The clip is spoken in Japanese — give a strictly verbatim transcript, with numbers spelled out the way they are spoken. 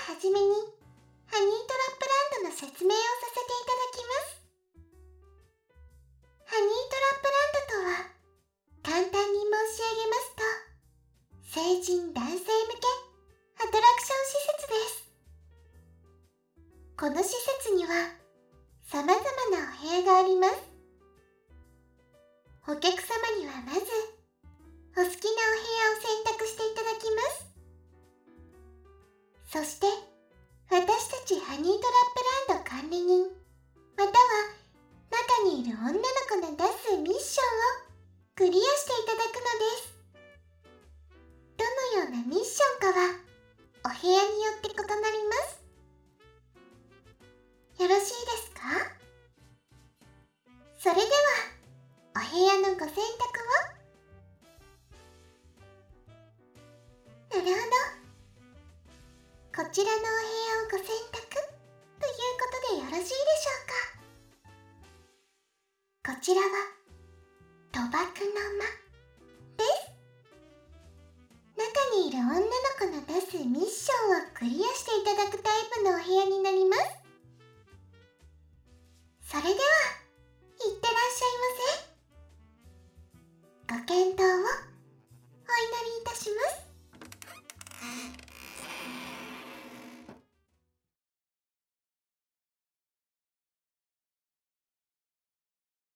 はじめにハニートラップランドの説明をさせていただきます。ハニートラップランドとは、簡単に申し上げますと、成人男性向けアトラクション施設です。この施設には様々なお部屋があります。お客様にはまずお好きなお部屋を選択していただきます。そして私たちハニートラップランド管理人、または中にいる女の子の出すミッションをクリアしていただくのです。どのようなミッションかはお部屋によって異なります。よろしいですか？それではお部屋のご選択を。なるほど。こちらのお部屋をご選択ということでよろしいでしょうか。こちらは賭博の間です。中にいる女の子の出すミッションをクリアしていただくタイプのお部屋になります。それでは、いってらっしゃいませ。ご検討をお祈りいたします。